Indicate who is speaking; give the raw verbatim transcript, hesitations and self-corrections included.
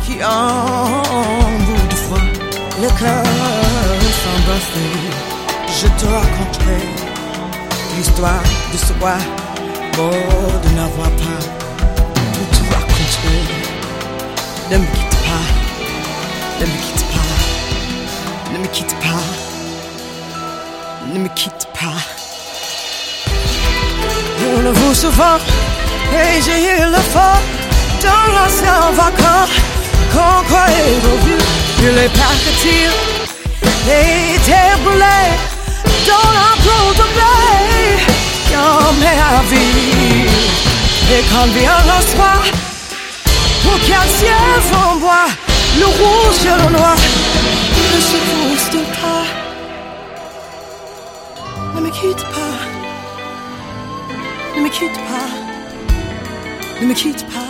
Speaker 1: qui en bout de foi, le cœur s'embrasser. Je te raconterai l'histoire de ce roi mort de n'avoir pas tout te raconter. Ne me quitte pas, ne me quitte pas, ne me quitte pas, ne me quitte pas. On le voit souvent et j'ai eu le fort dans l'ancien vacant qu'on croyait revu. Il est parti et était brûlé dans la peau de blé qui met à vie. Et quand vient le soir, pour qu'un ciel flamboie, le rouge et le noir ne se poussent pas. Ne me quitte pas, ne me quitte pas, ne me quitte pas.